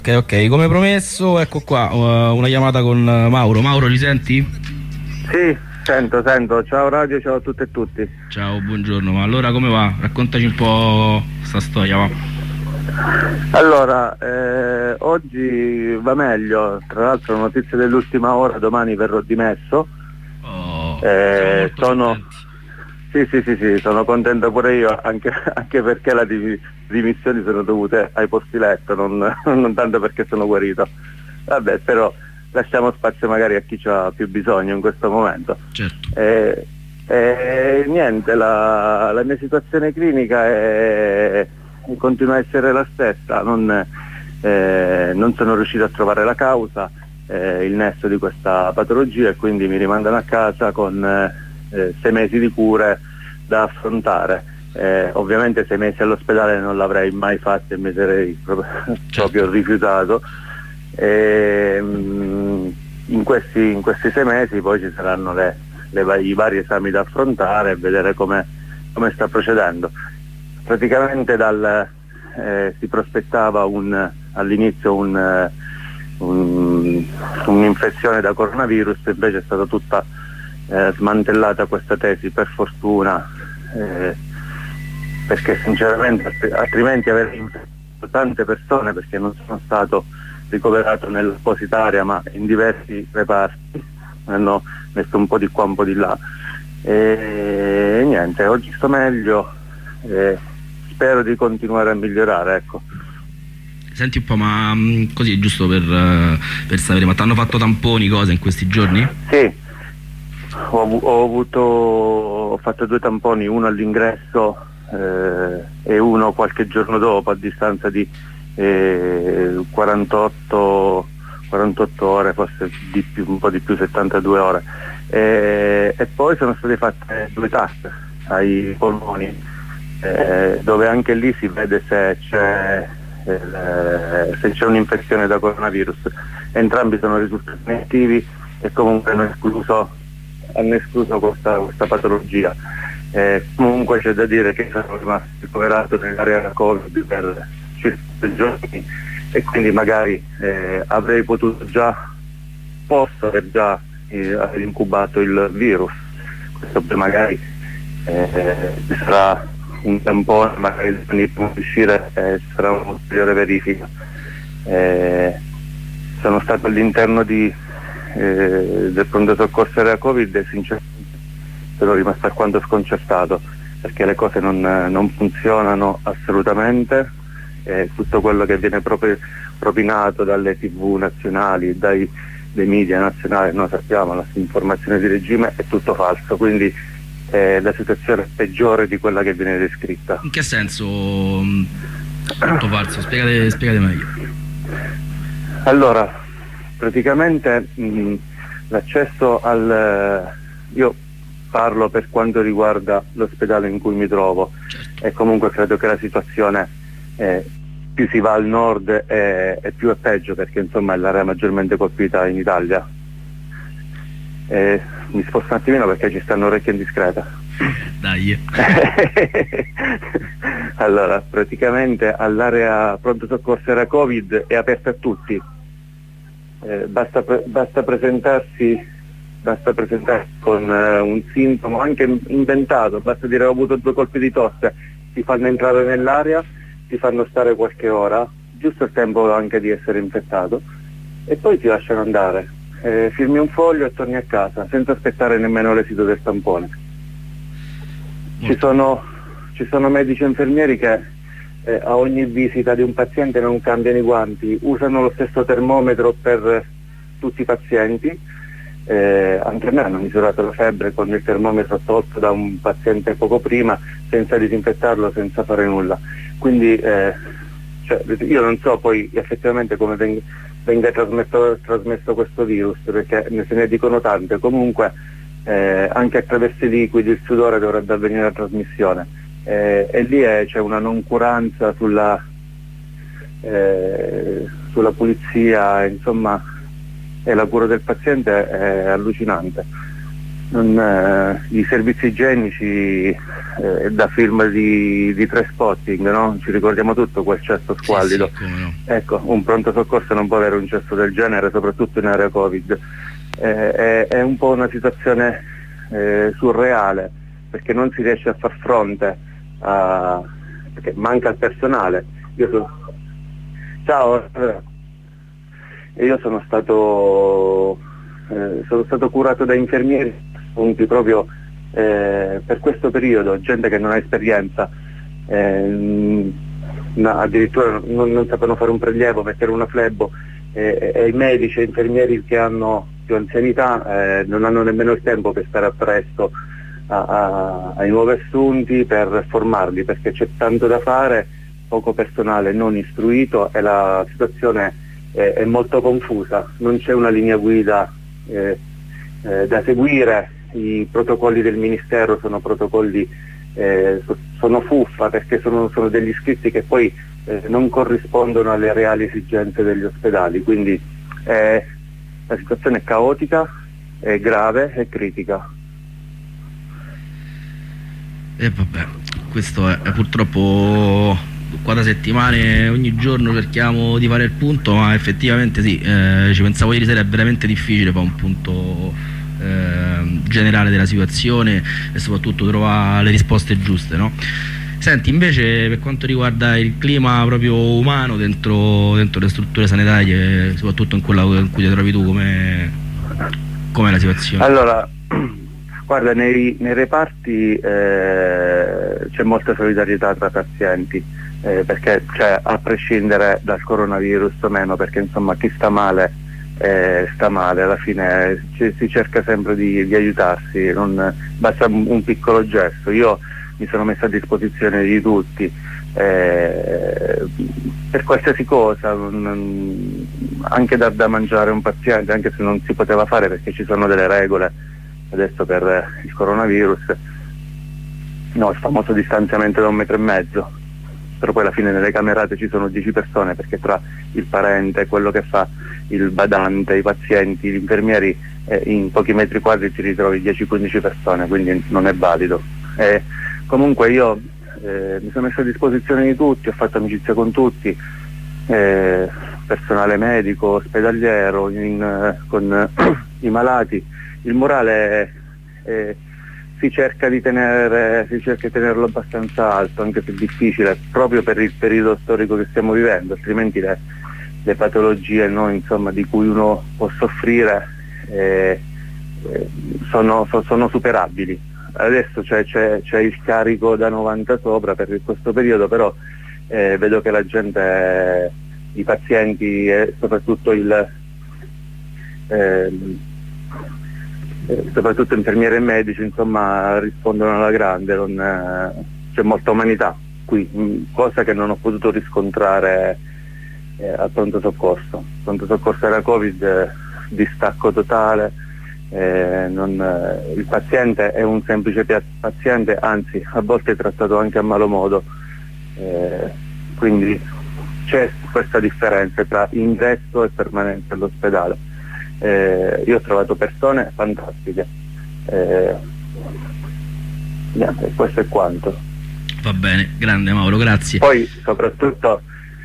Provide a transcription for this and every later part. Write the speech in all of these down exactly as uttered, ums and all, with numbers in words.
Ok, ok, come promesso, ecco qua, uh, una chiamata con Mauro. Mauro, li senti? Sì, sento, sento. Ciao Radio, ciao a tutte e tutti. Ciao, buongiorno, ma allora come va? Raccontaci un po' sta storia, va. Allora, eh, oggi va meglio, tra l'altro notizia dell'ultima ora, domani verrò dimesso. Oh, eh, siamo molto sono... Sì, sì, sì, sì, sono contento pure io, anche, anche perché le dim- dimissioni sono dovute ai posti letto, non, non tanto perché sono guarito. Vabbè, però lasciamo spazio magari a chi ha più bisogno in questo momento. Certo. E, e niente, la, la mia situazione clinica è, continua a essere la stessa, non, eh, non sono riuscito a trovare la causa, eh, il nesso di questa patologia, e quindi mi rimandano a casa con eh, sei mesi di cure da affrontare. Eh, ovviamente sei mesi all'ospedale non l'avrei mai fatto e mi sarei proprio, Certo. proprio rifiutato. E, mh, in, questi, in questi sei mesi poi ci saranno le, le, i vari esami da affrontare e vedere come come sta procedendo. Praticamente dal, eh, si prospettava un, all'inizio un, eh, un, un'infezione da coronavirus, invece è stata tutta eh, smantellata questa tesi, per fortuna, eh, perché sinceramente altrimenti avrei infettato tante persone, perché non sono stato ricoverato nell'appositaria ma in diversi reparti, hanno messo un po' di qua un po' di là, e niente, oggi sto meglio, e spero di continuare a migliorare, ecco. Senti un po', ma mh, così giusto per, uh, per sapere, ma ti hanno fatto tamponi, cose in questi giorni? Sì, ho, ho avuto ho fatto due tamponi, uno all'ingresso eh, e uno qualche giorno dopo, a distanza di eh, quarantotto, quarantotto ore, forse di più, un po' di più, settantadue ore, e, e poi sono state fatte due tappe ai polmoni, eh, dove anche lì si vede se c'è eh, se c'è un'infezione da coronavirus. Entrambi sono risultati negativi e comunque hanno escluso, hanno escluso questa, questa patologia. Eh, comunque c'è da dire che sono rimasto ricoverato nell'area da Covid per circa due giorni e quindi magari eh, avrei potuto già, posso aver già eh, aver incubato il virus. Questo poi magari eh, ci sarà un tampone, magari prima di uscire eh, ci sarà un'ulteriore verifica. Eh, sono stato all'interno di, eh, del pronto soccorso area Covid e sinceramente sono rimasto alquanto sconcertato, perché le cose non, non funzionano assolutamente, eh, tutto quello che viene proprio propinato dalle tv nazionali, dai, dai media nazionali, noi sappiamo, la informazione di regime è tutto falso, quindi eh, la situazione è peggiore di quella che viene descritta. In che senso mh, tutto falso? Spiegate, spiegate meglio. Allora, praticamente mh, l'accesso al... io parlo per quanto riguarda l'ospedale in cui mi trovo, certo. E comunque credo che la situazione, eh, più si va al nord è, è più è peggio, perché insomma è l'area maggiormente colpita in Italia. Eh, mi sposto un attimino perché ci stanno orecchie indiscrete. Dai. Allora, praticamente all'area pronto soccorso era Covid è aperta a tutti, eh, basta, pre- basta presentarsi basta presentarsi con eh, un sintomo anche inventato, basta dire ho avuto due colpi di tosse, ti fanno entrare nell'area, ti fanno stare qualche ora, giusto il tempo anche di essere infettato, e poi ti lasciano andare, eh, firmi un foglio e torni a casa senza aspettare nemmeno l'esito del tampone. Ci sono, ci sono medici e infermieri che eh, a ogni visita di un paziente non cambiano i guanti, usano lo stesso termometro per tutti i pazienti. Eh, anche a me hanno misurato la febbre con il termometro tolto da un paziente poco prima, senza disinfettarlo, senza fare nulla. Quindi eh, cioè, io non so poi effettivamente come veng- venga trasmesso, trasmesso questo virus, perché ne se ne dicono tante. Comunque eh, anche attraverso i liquidi, il sudore dovrebbe avvenire la trasmissione, eh, e lì è, c'è una noncuranza sulla, eh, sulla pulizia, insomma, e la cura del paziente è allucinante. Non, eh, i servizi igienici eh, da film di, di Trainspotting, no? Ci ricordiamo tutto quel cesso squallido. Sì, sì, come no. Ecco, un pronto soccorso non può avere un cesso del genere, soprattutto in area Covid. Eh, è, è un po' una situazione eh, surreale, perché non si riesce a far fronte a... perché manca il personale. Io so... Ciao, io sono stato eh, sono stato curato da infermieri appunti proprio eh, per questo periodo, gente che non ha esperienza, eh, no, addirittura non, non sapevano fare un prelievo, mettere una flebo, eh, e i medici e infermieri che hanno più anzianità eh, non hanno nemmeno il tempo per stare appresso a, a, ai nuovi assunti, per formarli, perché c'è tanto da fare, poco personale non istruito e la situazione è, è molto confusa, non c'è una linea guida eh, eh, da seguire. I protocolli del Ministero sono protocolli, eh, sono fuffa, perché sono, sono degli scritti che poi eh, non corrispondono alle reali esigenze degli ospedali, quindi eh, la situazione è caotica, è grave e critica. E vabbè, questo è, è purtroppo qua da settimane, ogni giorno cerchiamo di fare il punto, ma effettivamente sì, eh, ci pensavo ieri sera, è veramente difficile fare un punto Eh, generale della situazione e soprattutto trovare le risposte giuste, no? Senti, invece per quanto riguarda il clima proprio umano dentro, dentro le strutture sanitarie, soprattutto in quella in cui ti trovi tu, com'è, com'è la situazione? Allora, guarda, nei, nei reparti eh, c'è molta solidarietà tra pazienti, eh, perché cioè, a prescindere dal coronavirus o meno, perché insomma chi sta male Eh, sta male, alla fine ci, si cerca sempre di, di aiutarsi, non, basta un, un piccolo gesto. Io mi sono messo a disposizione di tutti eh, per qualsiasi cosa, non, anche da, da mangiare un paziente, anche se non si poteva fare perché ci sono delle regole adesso per il coronavirus, no, il famoso distanziamento da un metro e mezzo, però poi alla fine nelle camerate ci sono dieci persone, perché tra il parente, quello che fa il badante, i pazienti, gli infermieri, eh, in pochi metri quadri ti ritrovi dieci quindici persone, quindi non è valido. Eh, comunque io eh, mi sono messo a disposizione di tutti, ho fatto amicizia con tutti, eh, personale medico, ospedaliero, in, eh, con eh, i malati. Il morale eh, si cerca di tenere, si cerca di tenerlo abbastanza alto, anche se è difficile, proprio per il periodo storico che stiamo vivendo, altrimenti le le patologie, no, insomma, di cui uno può soffrire eh, eh, sono, so, sono superabili. Adesso c'è, c'è, c'è il carico da novanta sopra per questo periodo, però eh, vedo che la gente, i pazienti e soprattutto il eh, soprattutto infermieri e medici, insomma, rispondono alla grande, non, eh, c'è molta umanità qui, cosa che non ho potuto riscontrare Eh, al pronto soccorso. Il pronto soccorso era Covid, eh, distacco totale, eh, non, eh, il paziente è un semplice paziente, anzi a volte è trattato anche a malo modo, eh, quindi c'è questa differenza tra ingresso e permanenza all'ospedale. Eh, io ho trovato persone fantastiche, eh, niente, questo è quanto. Va bene, grande Mauro, grazie. Poi soprattutto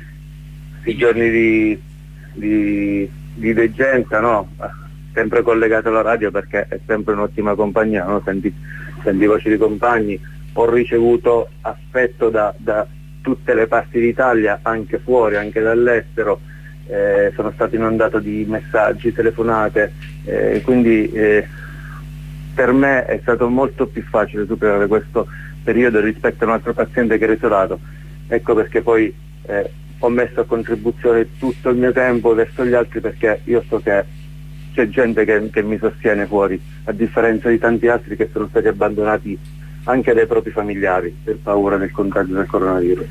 i giorni di, di, di degenza, no? Sempre collegato alla radio, perché è sempre un'ottima compagnia, no? Senti, senti voci di compagni, ho ricevuto affetto da, da tutte le parti d'Italia, anche fuori, anche dall'estero, eh, sono stato inondato di messaggi, telefonate, eh, quindi eh, per me è stato molto più facile superare questo periodo rispetto a un altro paziente che era isolato. Ecco perché poi eh, ho messo a contribuzione tutto il mio tempo verso gli altri, perché io so che c'è gente che, che mi sostiene fuori, a differenza di tanti altri che sono stati abbandonati anche dai propri familiari per paura del contagio del coronavirus.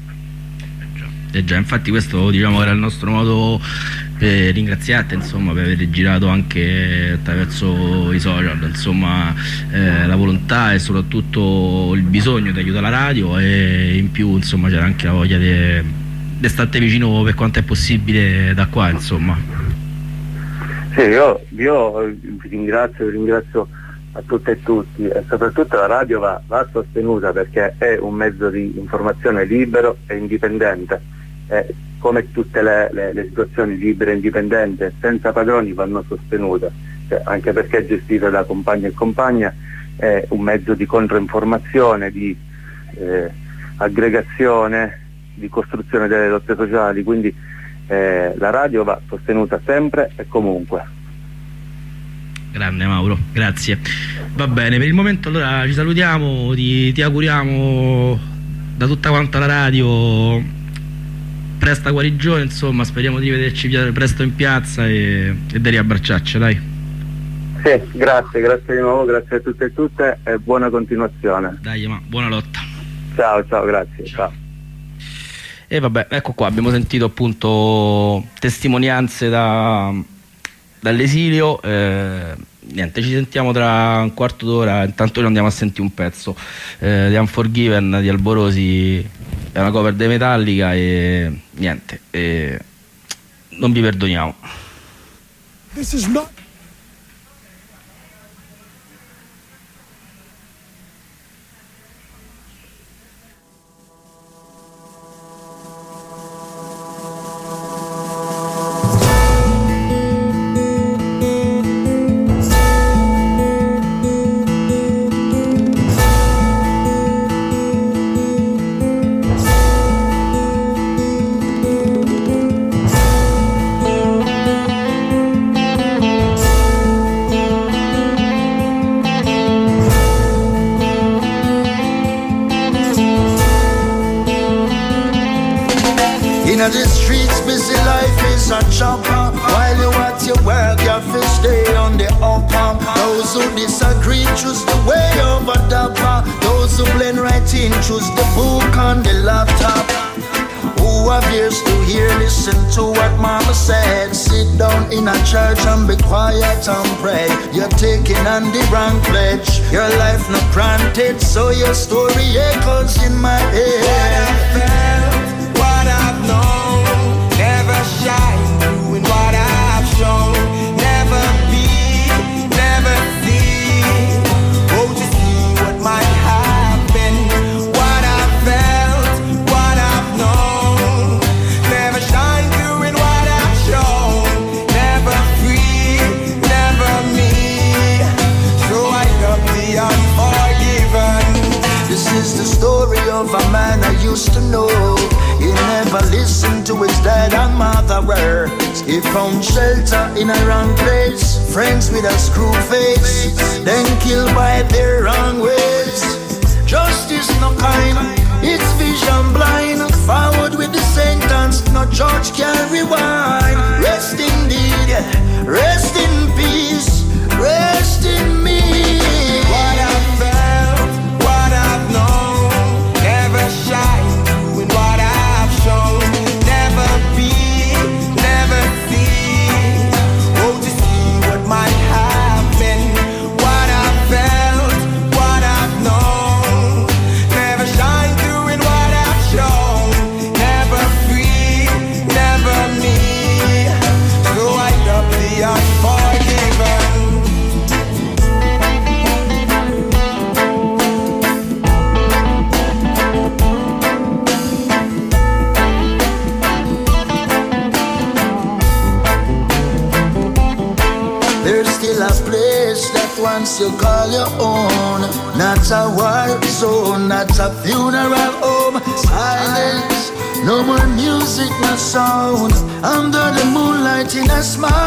Eh già, infatti questo, diciamo, era il nostro modo per ringraziarti, insomma, per aver girato anche attraverso i social, insomma, eh, la volontà e soprattutto il bisogno di aiutare la radio, e in più, insomma, c'era anche la voglia di di starte vicino per quanto è possibile da qua, insomma. Sì, io, io vi ringrazio, vi ringrazio a tutte e tutti, e soprattutto la radio va, va sostenuta perché è un mezzo di informazione libero e indipendente, e come tutte le, le, le situazioni libere e indipendenti senza padroni vanno sostenute, cioè, anche perché è gestita da compagni e compagna, è un mezzo di controinformazione, di eh, aggregazione, di costruzione delle lotte sociali, quindi eh, la radio va sostenuta sempre e comunque. Grande Mauro, grazie. Va bene, per il momento allora ci salutiamo, ti, ti auguriamo da tutta quanta la radio presta guarigione, insomma, speriamo di vederci presto in piazza e, e di riabbracciarci, dai. Sì, grazie, grazie di nuovo, grazie a tutte e tutte e buona continuazione. Dai, ma buona lotta. Ciao, ciao, grazie. Ciao. Ciao. E vabbè, ecco qua, abbiamo sentito appunto testimonianze da, dall'esilio, eh, niente, ci sentiamo tra un quarto d'ora, intanto noi andiamo a sentire un pezzo eh, di Unforgiven di Alborosi, è una cover dei Metallica e niente, e non vi perdoniamo. This is not the streets, busy life is a chopper. While you at your work, you have to stay on the upper. Those who disagree choose the way over the bar. Those who blend right in choose the book on the laptop. Who have ears to hear, listen to what mama said. Sit down in a church and be quiet and pray. You're taking on the wrong pledge. Your life not granted, so your story echoes in my head. What I felt, what I've known, never shine doing what I've shown. Never be, never see, oh to see what might have been. What I felt, what I've known, never shine doing what I've shown. Never free, never me, so I love the unforgiven. This is the story of a man I used to know. He never listened to his dad and mother words. He found shelter in a wrong place. Friends with a screw face, then killed by their wrong ways. Justice no kind, it's vision blind. Forward with the sentence, no judge can rewind. Rest indeed, rest in peace, rest in me. What I felt, what I've known, never shine doing what I've shown. Never be, never see, oh to see what might have been. What I felt, what I've known, never shine doing what I've shown. Never free, never me, so I love the unforgiven. There's still a place that once you call your own. Not a war zone, not a funeral home. Silence, no more music, no sound. Under the moonlight in a smile.